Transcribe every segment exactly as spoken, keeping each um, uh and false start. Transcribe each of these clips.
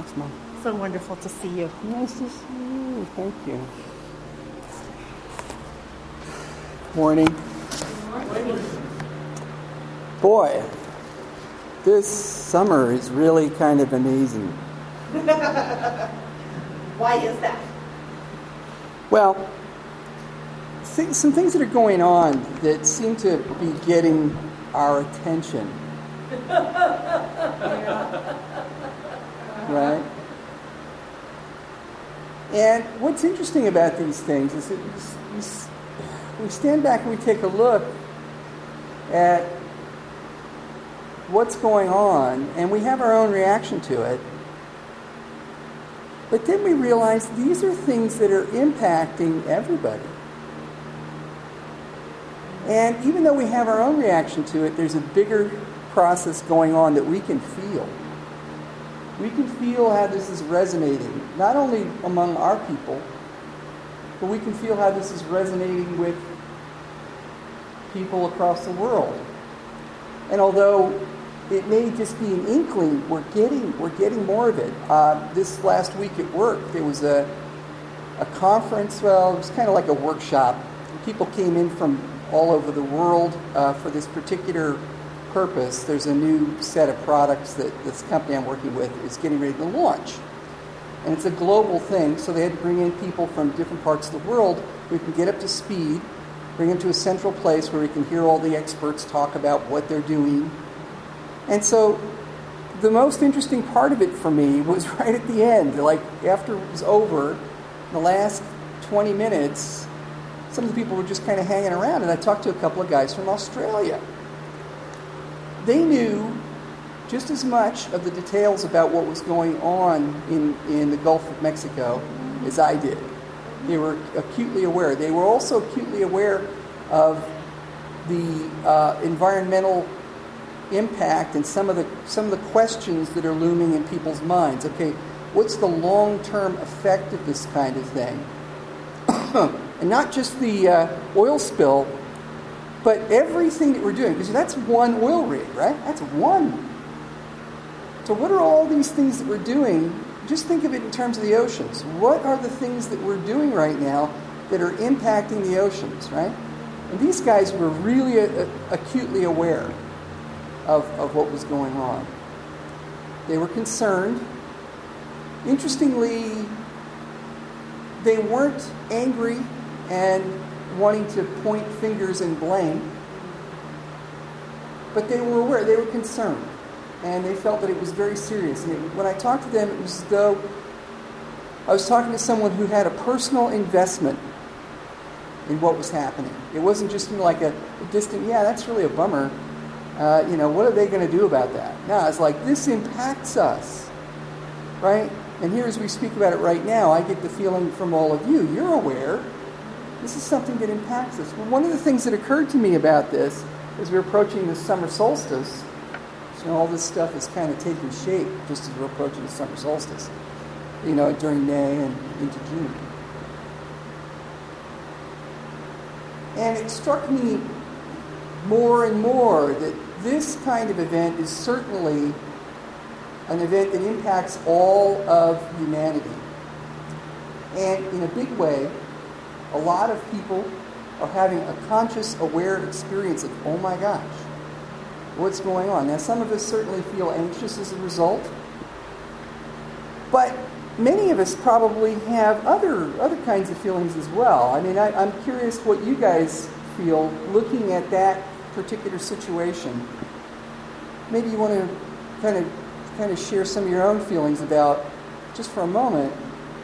Thanks, Mom. So wonderful to see you. Nice to see you. Thank you. Morning. Morning. Boy, this summer is really kind of amazing. Why is that? Well, th- some things that are going on that seem to be getting our attention. Right? And what's interesting about these things is that we stand back and we take a look at what's going on, and we have our own reaction to it. But then we realize these are things that are impacting everybody. And even though we have our own reaction to it, there's a bigger process going on that we can feel. We can feel how this is resonating, not only among our people, but we can feel how this is resonating with people across the world. And although it may just be an inkling, we're getting we're getting more of it. Uh, this last week at work, there was a a conference. Well, it was kind of like a workshop. People came in from all over the world uh, for this particular purpose. There's a new set of products that this company I'm working with is getting ready to launch. And it's a global thing, so they had to bring in people from different parts of the world who can get up to speed, bring them to a central place where we can hear all the experts talk about what they're doing. And so the most interesting part of it for me was right at the end. Like, after it was over, the last twenty minutes, some of the people were just kind of hanging around, and I talked to a couple of guys from Australia. They knew just as much of the details about what was going on in, in the Gulf of Mexico as I did. They were acutely aware. They were also acutely aware of the uh, environmental impact and some of the some of the questions that are looming in people's minds. Okay, what's the long-term effect of this kind of thing? And not just the uh, oil spill, but everything that we're doing, because that's one oil rig, right? That's one. So what are all these things that we're doing? Just think of it in terms of the oceans. What are the things that we're doing right now that are impacting the oceans, right? And these guys were really uh, acutely aware of, of what was going on. They were concerned. Interestingly, they weren't angry and wanting to point fingers and blame, but they were aware, they were concerned, and they felt that it was very serious. And it, when I talked to them, it was as though I was talking to someone who had a personal investment in what was happening. It wasn't just, you know, like a, a distant, yeah, that's really a bummer. Uh, you know, what are they going to do about that? No, it's like, this impacts us, right? And here, as we speak about it right now, I get the feeling from all of you, you're aware. This is something that impacts us. Well, one of the things that occurred to me about this, as we're approaching the summer solstice, so all this stuff is kind of taking shape just as we're approaching the summer solstice, you know, during May and into June. And it struck me more and more that this kind of event is certainly an event that impacts all of humanity. And in a big way, a lot of people are having a conscious, aware experience of, oh my gosh, what's going on? Now, some of us certainly feel anxious as a result, but many of us probably have other other kinds of feelings as well. I mean, I, I'm curious what you guys feel looking at that particular situation. Maybe you want to kind of kind of share some of your own feelings about, just for a moment,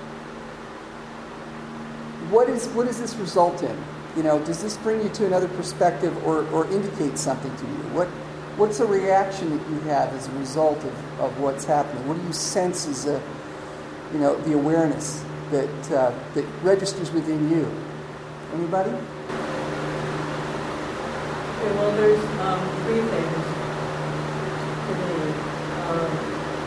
what is what does this result in? You know, does this bring you to another perspective or, or indicate something to you? What what's a reaction that you have as a result of, of what's happening? What do you sense as a, you know, the awareness that uh, that registers within you? Anybody? Okay, well, there's um, three things to me. Um,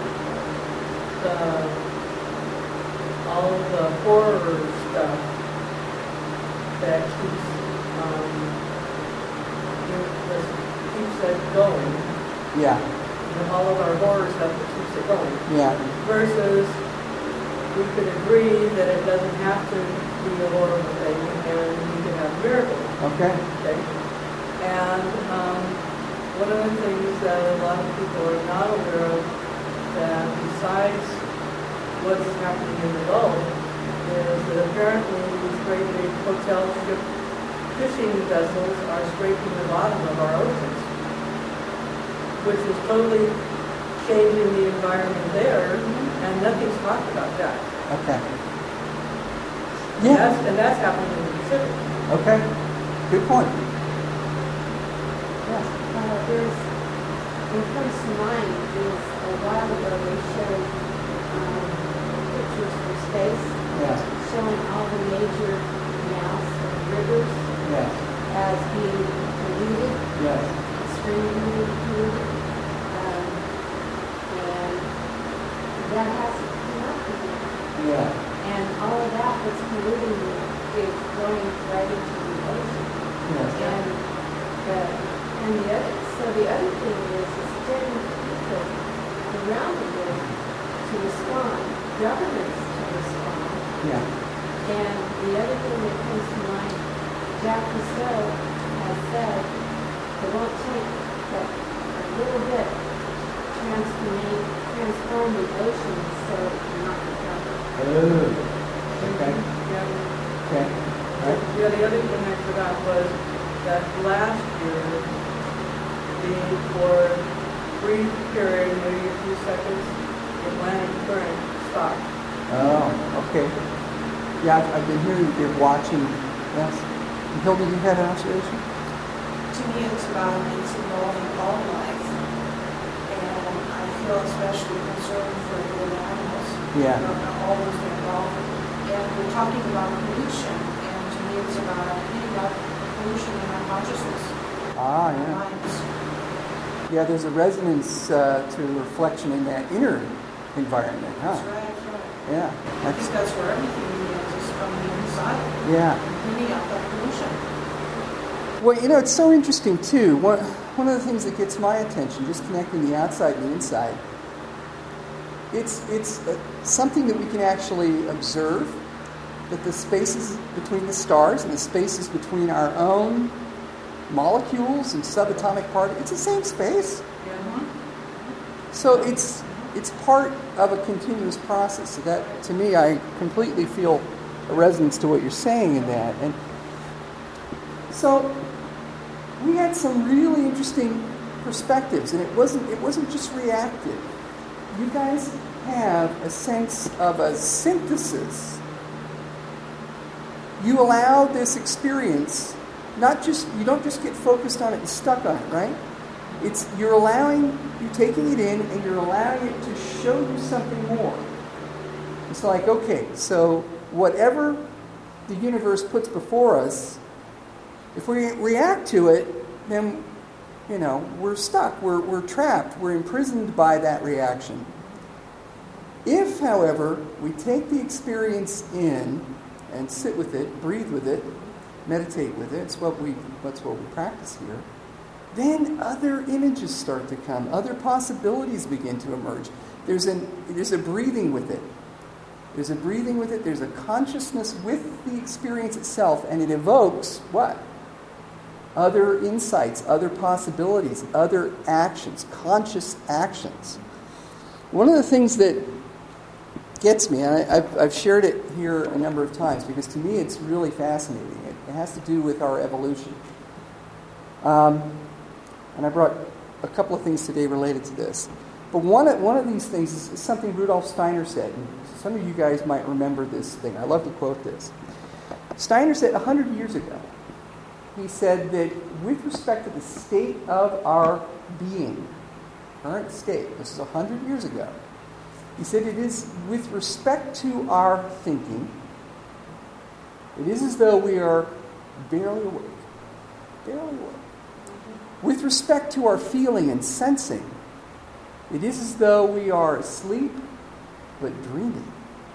the, all of the horror stuff that keeps um, keeps it going. Yeah. and all of our horror stuff that keeps it going. Yeah. Versus we could agree that it doesn't have to be a horrible thing and we can have miracles. Okay. Okay? And um, one of the things that a lot of people are not aware of, that besides what's happening in the Gulf, is that apparently these great big hotel ship fishing vessels are scraping the bottom of our oceans, which is totally changing the environment there, and nothing's talked about that. Okay. And Yeah. that's, and that's happening in the Pacific. Okay. Good point. Yes. Uh, there's, what comes to mind is a while ago they showed um, pictures from space Yes. showing all the major canals and rivers Yes. as being polluted, Yes. extremely polluted. Um, and that hasn't come up again. Yeah. And all of that that's polluting is going right into the ocean. Yes. And the, and the other, so the other thing is, is getting people around the world to respond, governments to respond. Yeah. And the other thing that comes to mind, Jack Cousteau has said, it won't take but a little bit to transform, transform the ocean so it cannot be covered. Oh. Okay. Yeah. Okay. Right. Yeah, the other thing I forgot was that last year, the, for a brief period, maybe a few seconds, the Atlantic current stopped. Oh, okay. Yeah, I've, I've been hearing that they're watching. Yes. Hilda, you had an observation? To me, it's about, it's involving all life. And I feel especially concerned for the animals. Yeah. You know, all those that are involved. And we're talking about pollution, and to me, it's about, I think about pollution in our consciousness, Ah, our yeah. minds. Yeah, there's a resonance uh, to reflection in that inner environment, huh? That's right, that's right. Yeah. I That's, think that's where everything begins, is from the inside, yeah. cleaning out that pollution. Well, you know, it's so interesting, too. One, one of the things that gets my attention, just connecting the outside and the inside, it's, it's uh, something that we can actually observe, that the spaces between the stars and the spaces between our own molecules and subatomic particles, it's the same space. Yeah. So it's it's part of a continuous process. So that, to me, I completely feel a resonance to what you're saying in that. And so we had some really interesting perspectives, and it wasn't it wasn't just reactive. You guys have a sense of a synthesis. You allow this experience, not just you don't just get focused on it and stuck on it, right? It's you're allowing, you're taking it in, and you're allowing it to show you something more. It's like, okay, so whatever the universe puts before us, if we react to it, then, you know, we're stuck, we're, we're trapped, we're imprisoned by that reaction. If, however, we take the experience in and sit with it, breathe with it, meditate with it, it's what we, that's what we practice here, then other images start to come, other possibilities begin to emerge. There's, an, there's a breathing with it. There's a breathing with it, there's a consciousness with the experience itself, and it evokes what? Other insights, other possibilities, other actions, conscious actions. One of the things that gets me, and I, I've, I've shared it here a number of times, because to me it's really fascinating. It, it has to do with our evolution. Um, and I brought a couple of things today related to this. But one of, one of these things is, is something Rudolf Steiner said. And some of you guys might remember this thing. I love to quote this. Steiner said one hundred years ago, he said that with respect to the state of our being, current state, this is one hundred years ago, he said it is with respect to our thinking, it is as though we are barely awake. Barely awake. With respect to our feeling and sensing, it is as though we are asleep but dreaming.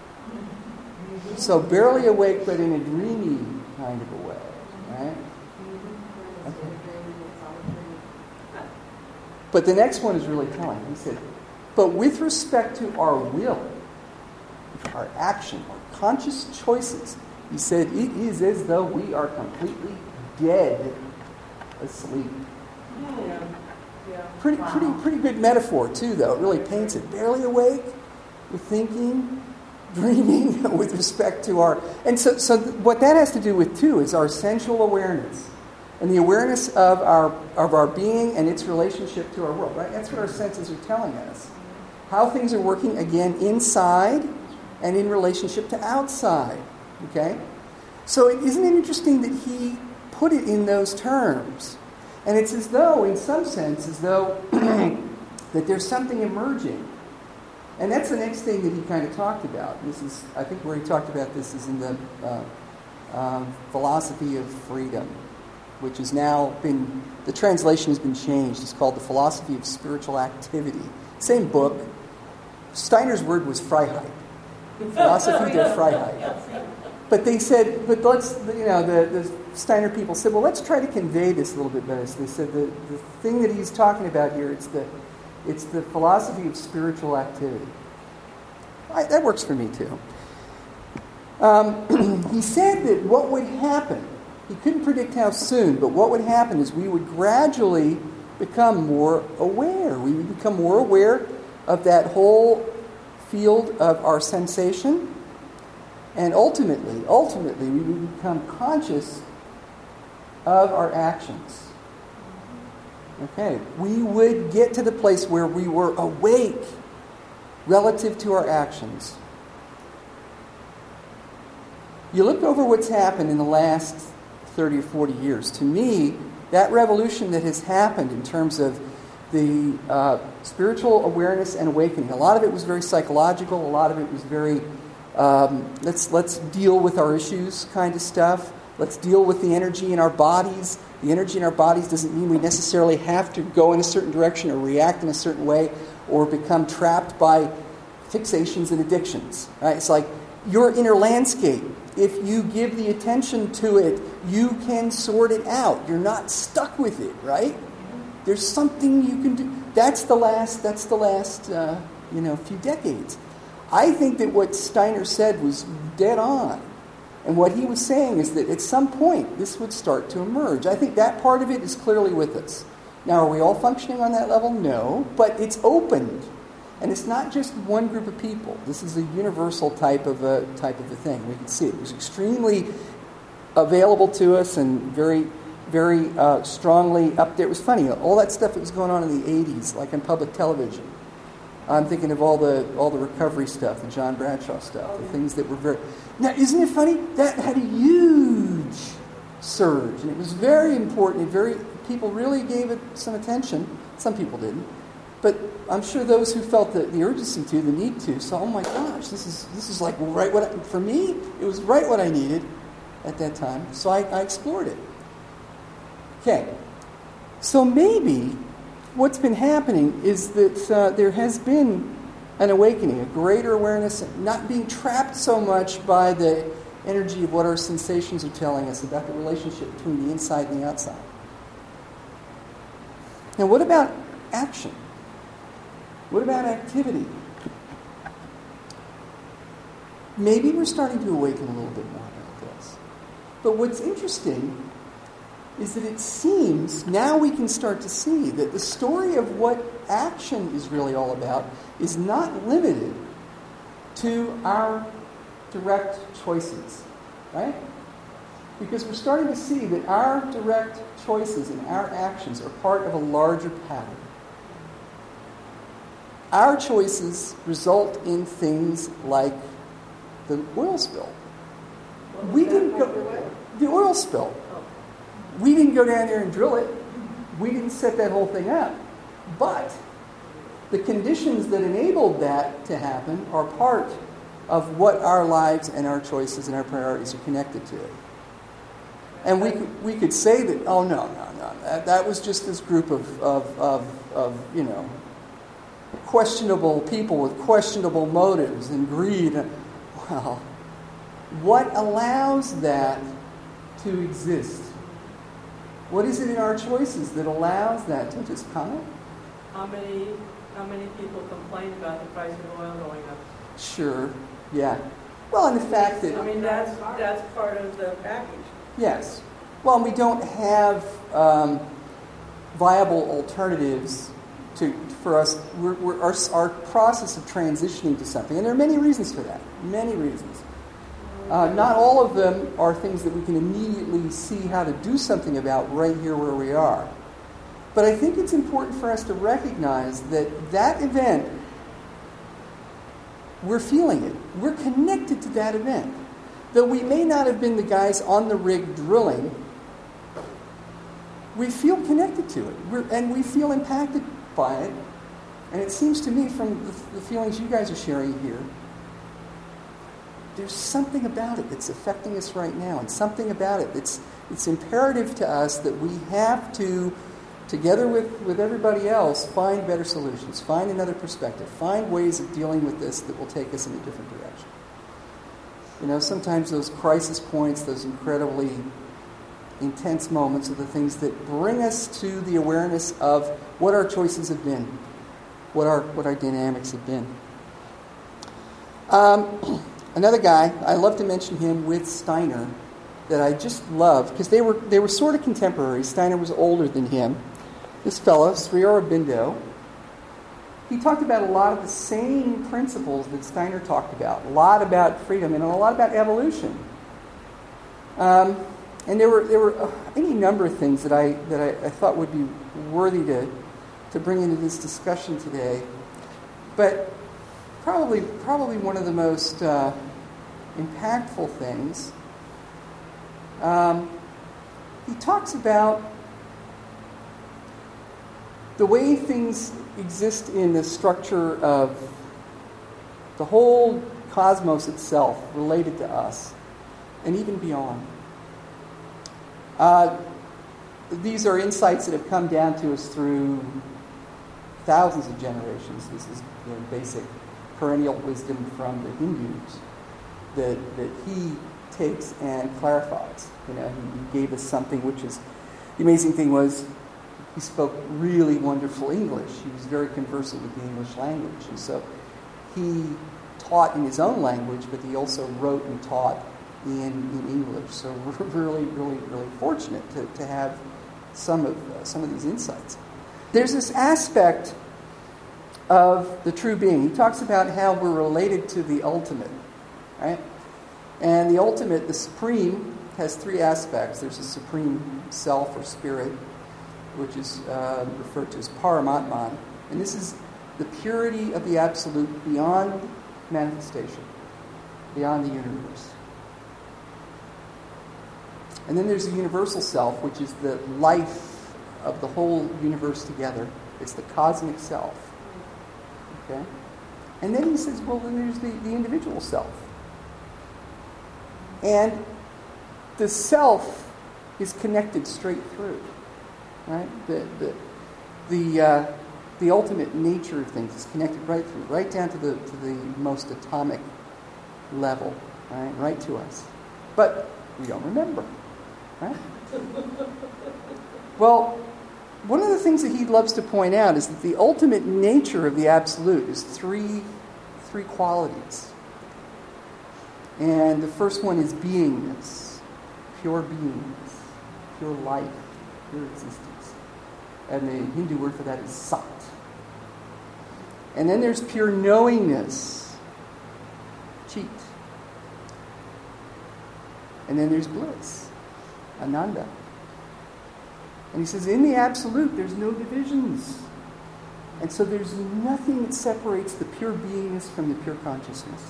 So barely awake but in a dreamy kind of a way, right? Okay. But the next one is really telling. He said, but with respect to our will, our action, our conscious choices, he said, it is as though we are completely dead asleep. Yeah. Yeah. Pretty, Wow. pretty, pretty good metaphor too, though. It really paints it. Barely awake, we're thinking, dreaming with respect to our... And so, so th- what that has to do with, too, is our sensual awareness and the awareness of our of our being and its relationship to our world, right? That's what our senses are telling us. How things are working, again, inside and in relationship to outside, okay? So it, isn't it interesting that he put it in those terms? And it's as though, in some sense, as though that there's something emerging. And that's the next thing that he kind of talked about. This is, I think where he talked about this is in the uh, um, philosophy of freedom, which has now been, the translation has been changed. It's called the philosophy of spiritual activity. Same book. Steiner's word was Freiheit. Philosophy der Freiheit. But they said, but let's, you know, the, the Steiner people said, well, let's try to convey this a little bit better. So they said the, the thing that he's talking about here, it's the It's the philosophy of spiritual activity. I, that works for me too. Um, he said that what would happen, he couldn't predict how soon, but what would happen is we would gradually become more aware. We would become more aware of that whole field of our sensation, and ultimately, ultimately, we would become conscious of our actions. Okay, we would get to the place where we were awake relative to our actions. You look over what's happened in the last thirty or forty years. To me, that revolution that has happened in terms of the uh, spiritual awareness and awakening, a lot of it was very psychological, a lot of it was very, um, let's, let's deal with our issues kind of stuff. Let's deal with the energy in our bodies. The energy in our bodies doesn't mean we necessarily have to go in a certain direction or react in a certain way or become trapped by fixations and addictions. Right? It's like your inner landscape. If you give the attention to it, you can sort it out. You're not stuck with it, right? There's something you can do. That's the last. That's the last. Uh, you know, few decades. I think that what Steiner said was dead on. And what he was saying is that at some point, this would start to emerge. I think that part of it is clearly with us. Now, are we all functioning on that level? No. But it's opened. And it's not just one group of people. This is a universal type of a type of a thing. We can see it. It was extremely available to us and very, very uh, strongly up there. It was funny. All that stuff that was going on in the eighties, like on public television. I'm thinking of all the all the recovery stuff, the John Bradshaw stuff, the things that were very... Now, isn't it funny? That had a huge surge, and it was very important. It very people really gave it some attention. Some people didn't. But I'm sure those who felt the, the urgency to, the need to, saw, oh my gosh, this is this is like right what I, for me, it was right what I needed at that time. So I, I explored it. Okay. So maybe what's been happening is that uh, there has been an awakening, a greater awareness, not being trapped so much by the energy of what our sensations are telling us about the relationship between the inside and the outside. Now, what about action? What about activity? Maybe we're starting to awaken a little bit more about this. But what's interesting is that it seems, now we can start to see that the story of what action is really all about is not limited to our direct choices, right? Because we're starting to see that our direct choices and our actions are part of a larger pattern. Our choices result in things like the oil spill. We didn't go, the oil spill. We didn't go down there and drill it. We didn't set that whole thing up. But the conditions that enabled that to happen are part of what our lives and our choices and our priorities are connected to. And we could, we could say that, oh, no, no, no. That, that was just this group of, of, of, of, you know, questionable people with questionable motives and greed. Well, what allows that to exist? What is it in our choices that allows that to just come? how many how many people complain about the price of oil going up? Sure, yeah. Well, and the fact that... I mean, that's that's part of the package. Yes. Well, we don't have um, viable alternatives to for us. We're, we're, our, our process of transitioning to something, and there are many reasons for that. Many reasons. Uh, not all of them are things that we can immediately see how to do something about right here where we are. But I think it's important for us to recognize that that event, we're feeling it. We're connected to that event. Though we may not have been the guys on the rig drilling, we feel connected to it. We're, and we feel impacted by it. And it seems to me from the, the feelings you guys are sharing here, there's something about it that's affecting us right now, and something about it that's it's imperative to us that we have to, together with, with everybody else, find better solutions, find another perspective, find ways of dealing with this that will take us in a different direction. You know, sometimes those crisis points, those incredibly intense moments are the things that bring us to the awareness of what our choices have been, what our what our dynamics have been. Um, another guy, I love to mention him with Steiner, that I just love, because they were they were sort of contemporaries. Steiner was older than him. This fellow, Sri Aurobindo, he talked about a lot of the same principles that Steiner talked about. A lot about freedom and a lot about evolution. Um, and there were there were any number of things that I that I, I thought would be worthy to to bring into this discussion today. But probably probably one of the most uh, impactful things. Um, he talks about the way things exist in the structure of the whole cosmos itself related to us, and even beyond. Uh, these are insights that have come down to us through thousands of generations. This is the basic perennial wisdom from the Hindus that, that he takes and clarifies. You know, he, he gave us something which is, the amazing thing was, he spoke really wonderful English. He was very conversant with the English language. And so he taught in his own language, but he also wrote and taught in, in English. So we're really, really, really fortunate to, to have some of uh, some of these insights. There's this aspect of the true being. He talks about how we're related to the ultimate, right? And the ultimate, the supreme, has three aspects. There's a supreme self or spirit, which is uh, referred to as Paramatman. And this is the purity of the absolute beyond manifestation, beyond the universe. And then there's the universal self, which is the life of the whole universe together. It's the cosmic self. Okay? And then he says, well, then there's the, the individual self. And the self is connected straight through. Right? The the the uh, the ultimate nature of things is connected right through, right down to the to the most atomic level, right? Right to us. But we don't remember. Right? Well, one of the things that he loves to point out is that the ultimate nature of the absolute is three three qualities. And the first one is beingness, pure beingness, pure life, pure existence. And the Hindu word for that is sat. And then there's pure knowingness, chit. And then there's bliss, ananda. And he says, in the absolute, there's no divisions. And so there's nothing that separates the pure beingness from the pure consciousness.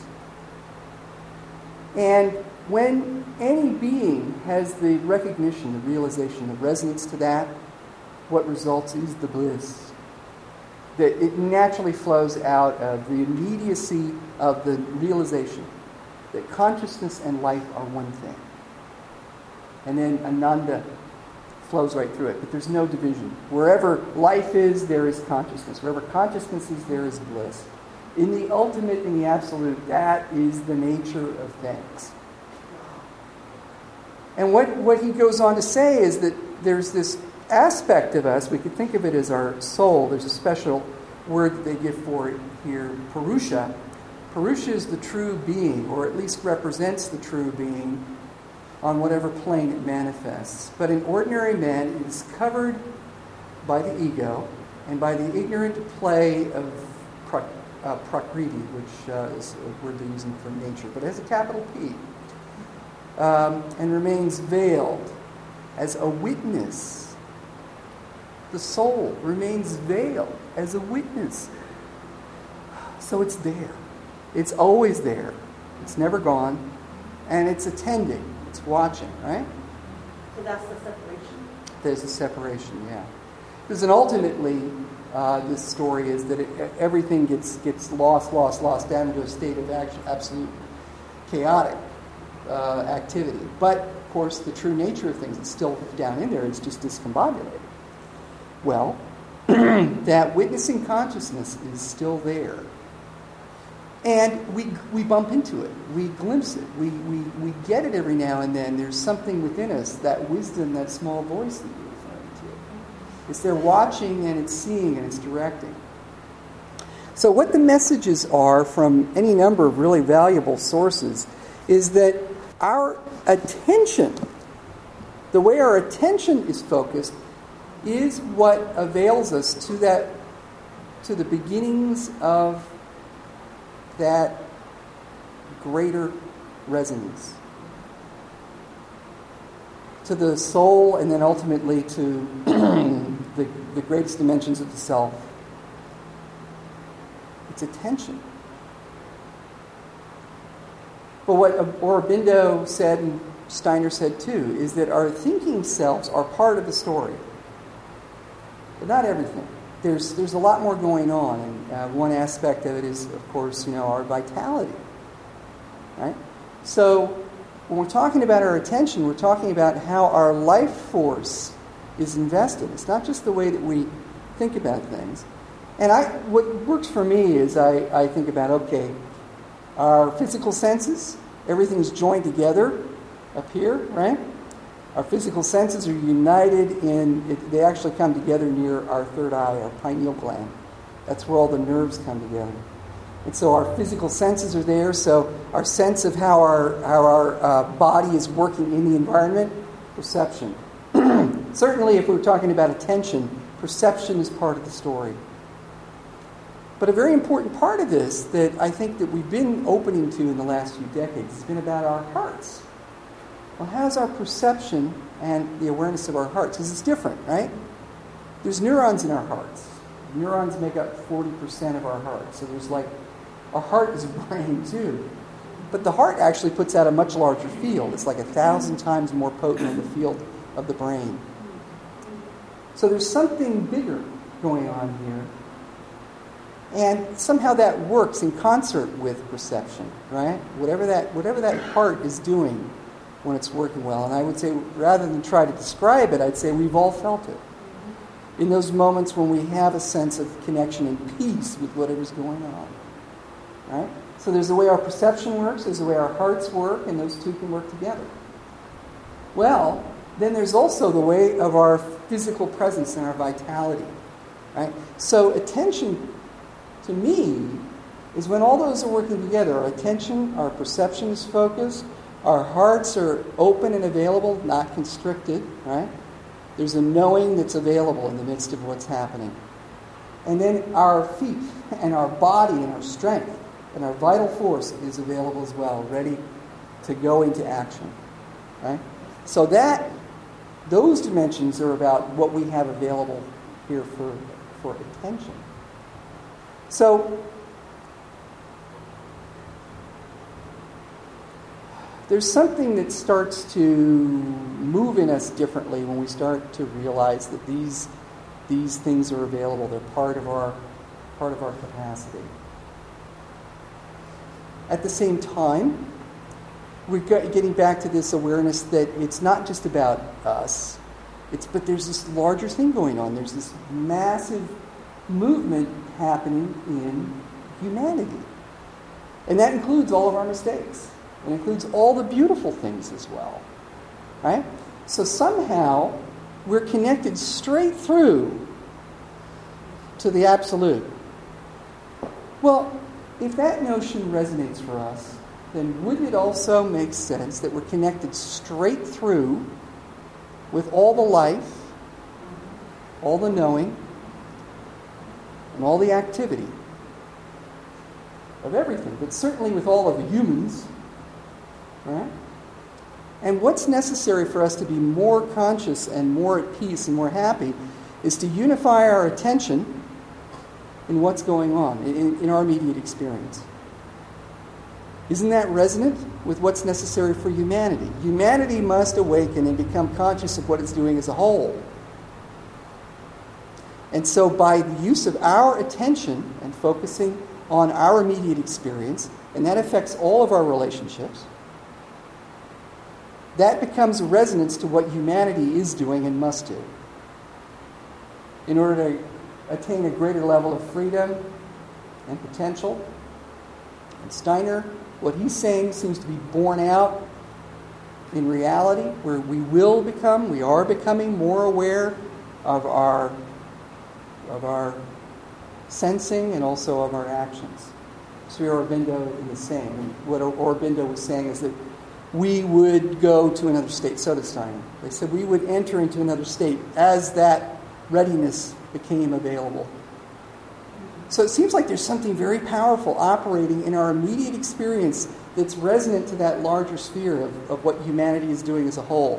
And when any being has the recognition, the realization, the resonance to that, what results is the bliss. That it naturally flows out of the immediacy of the realization that consciousness and life are one thing. And then ananda flows right through it, but there's no division. Wherever life is, there is consciousness. Wherever consciousness is, there is bliss. In the ultimate, in the absolute, that is the nature of things. And what, what he goes on to say is that there's this aspect of us, we could think of it as our soul. There's a special word that they give for it here, Purusha. Purusha is the true being, or at least represents the true being on whatever plane it manifests. But in ordinary man, it is covered by the ego and by the ignorant play of pra- uh, prakriti, which uh, is a word they're using for nature, but it has a capital P, um, and remains veiled as a witness. The soul remains veiled as a witness. So it's there. It's always there. It's never gone. And it's attending. It's watching, right? So that's the separation. There's a separation, yeah. Because and ultimately, uh, this story is that it, everything gets gets lost, lost, lost down into a state of action, absolute chaotic uh, activity. But, of course, the true nature of things is still down in there. It's just discombobulated. Well, that witnessing consciousness is still there. And we we bump into it. We glimpse it. We, we, we get it every now and then. There's something within us, that wisdom, that small voice that you're referring to. It's there watching and it's seeing and it's directing. So what the messages are from any number of really valuable sources is that our attention, the way our attention is focused, is what avails us to that, to the beginnings of that greater resonance, to the soul, and then ultimately to the, the greatest dimensions of the self. It's attention. But what Aurobindo said, and Steiner said too, is that our thinking selves are part of the story, but not everything. There's there's a lot more going on, and uh, one aspect of it is, of course, you know, our vitality, right? So when we're talking about our attention, we're talking about how our life force is invested. It's not just the way that we think about things. And I, what works for me is I, I think about, okay, our physical senses, everything's joined together up here, right? Our physical senses are united in, it, they actually come together near our third eye, our pineal gland. That's where all the nerves come together. And so our physical senses are there, so our sense of how our, how our uh, body is working in the environment, perception. Certainly if we're talking about attention, perception is part of the story. But a very important part of this that I think that we've been opening to in the last few decades has been about our hearts. Well, how's our perception and the awareness of our hearts? Because it's different, right? There's neurons in our hearts. Neurons make up forty percent of our heart. So there's like, our heart is a brain too. But the heart actually puts out a much larger field. It's like a thousand times more potent in the field of the brain. So there's something bigger going on here. And somehow that works in concert with perception, right? Whatever that, whatever that heart is doing when it's working well. And I would say, rather than try to describe it, I'd say we've all felt it. In those moments when we have a sense of connection and peace with whatever's going on. Right? So there's the way our perception works, there's the way our hearts work, and those two can work together. Well, then there's also the way of our physical presence and our vitality. Right? So attention, to me, is when all those are working together. Our attention, our perception is focused, our hearts are open and available, not constricted, right? There's a knowing that's available in the midst of what's happening. And then our feet and our body and our strength and our vital force is available as well, ready to go into action, right? So that, those dimensions are about what we have available here for, for attention. So, there's something that starts to move in us differently when we start to realize that these these things are available. They're part of our part of our capacity. At the same time, we're getting back to this awareness that it's not just about us. It's but there's this larger thing going on. There's this massive movement happening in humanity. And that includes all of our mistakes. It includes all the beautiful things as well. Right? So somehow, we're connected straight through to the absolute. Well, if that notion resonates for us, then wouldn't it also make sense that we're connected straight through with all the life, all the knowing, and all the activity of everything, but certainly with all of the humans, right? And what's necessary for us to be more conscious and more at peace and more happy is to unify our attention in what's going on, in, in our immediate experience. Isn't that resonant with what's necessary for humanity? Humanity must awaken and become conscious of what it's doing as a whole. And so by the use of our attention and focusing on our immediate experience, and that affects all of our relationships, that becomes a resonance to what humanity is doing and must do in order to attain a greater level of freedom and potential. And Steiner, what he's saying seems to be borne out in reality, where we will become, we are becoming more aware of our, of our sensing and also of our actions. Sri Aurobindo is saying, and what Aurobindo was saying is that we would go to another state. So did Steiner. They said we would enter into another state as that readiness became available. So it seems like there's something very powerful operating in our immediate experience that's resonant to that larger sphere of, of what humanity is doing as a whole.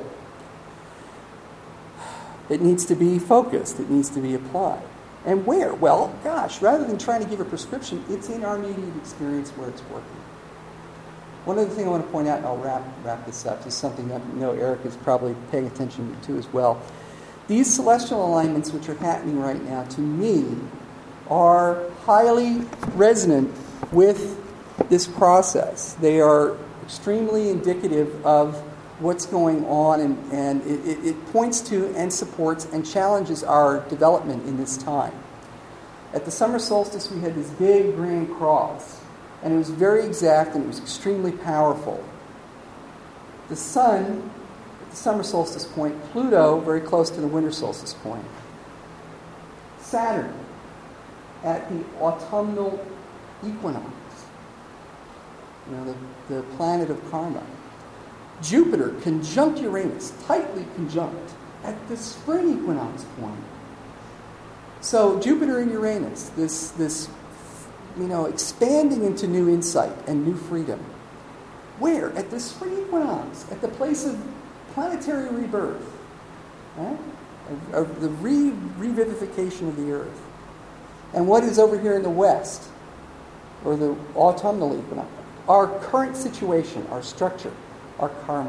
It needs to be focused. It needs to be applied. And where? Well, gosh, rather than trying to give a prescription, it's in our immediate experience where it's working. One other thing I want to point out, and I'll wrap, wrap this up, is something that I know Eric is probably paying attention to as well. These celestial alignments which are happening right now, to me, are highly resonant with this process. They are extremely indicative of what's going on, and, and it, it, it points to and supports and challenges our development in this time. At the summer solstice, we had this big grand cross, and it was very exact and it was extremely powerful. The sun, at the summer solstice point, Pluto, very close to the winter solstice point. Saturn, at the autumnal equinox, you know, the, the planet of karma. Jupiter, conjunct Uranus, tightly conjunct, at the spring equinox point. So Jupiter and Uranus, this, this, you know, expanding into new insight and new freedom. Where? At the spring equinox, at the place of planetary rebirth, right? of, of the re- revivification of the earth. And what is over here in the west, or the autumnal equinox? Our current situation, our structure, our karma.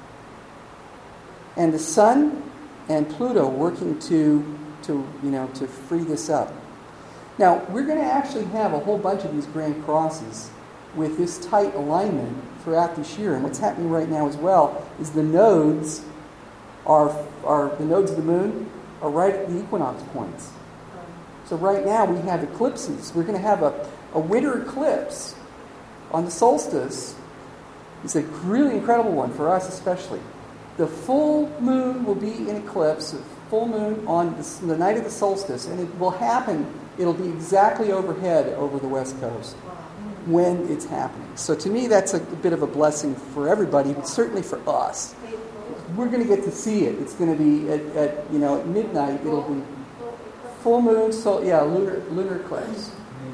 And the sun and Pluto working to, to, you know, to free this up. Now, we're going to actually have a whole bunch of these grand crosses with this tight alignment throughout this year. And what's happening right now as well is the nodes are, are the nodes of the moon are right at the equinox points. So right now we have eclipses. We're going to have a, a winter eclipse on the solstice. It's a really incredible one for us especially. The full moon will be in eclipse, a full moon on the, the night of the solstice, and it will happen, it'll be exactly overhead over the west coast when it's happening. So to me that's a, a bit of a blessing for everybody, but certainly for us. We're going to get to see it. It's going to be at, at you know at midnight, it'll be full moon, so yeah, lunar lunar eclipse.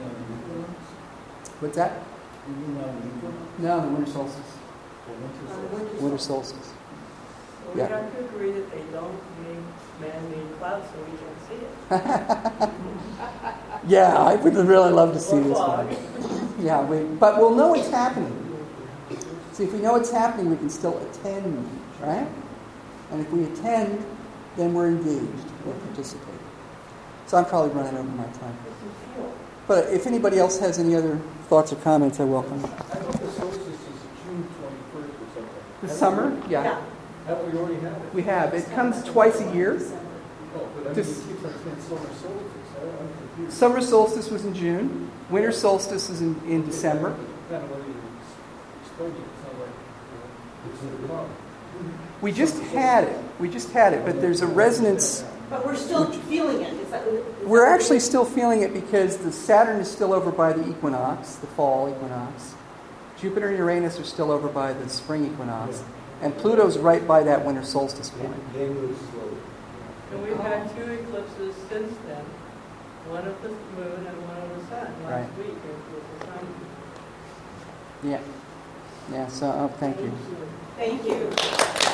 What's that? No, the winter solstice. Winter solstice. Well, we Yeah. have to agree that they don't make man-made clouds so we can see it. Yeah, I would really love to see Or this fog. one. Yeah, we, but we'll know it's happening. See, if we know it's happening, we can still attend, right? And if we attend, then we're engaged, we're participating. So I'm probably running over my time. But if anybody else has any other thoughts or comments, I welcome them. I thought the solstice is June twenty-first or something. The summer? Yeah. Have we already had it? We have. It comes twice a year. Oh, but I mean, Just- it keeps on saying summer solstice. I- I'm confused. Summer solstice was in June. Winter solstice is in, in December. Kind of what you explained it, it's not like, you know, it's the problem. We just had it. We just had it, but there's a resonance. But we're still feeling it. Is that, is We're that actually still feeling it because the Saturn is still over by the equinox, the fall equinox. Jupiter and Uranus are still over by the spring equinox. And Pluto's right by that winter solstice point. They move slowly. And we've had two eclipses since then, one of the moon and one of the sun. Last Right. week it was the sun. Yeah. Yeah, so, oh, thank you. Thank you.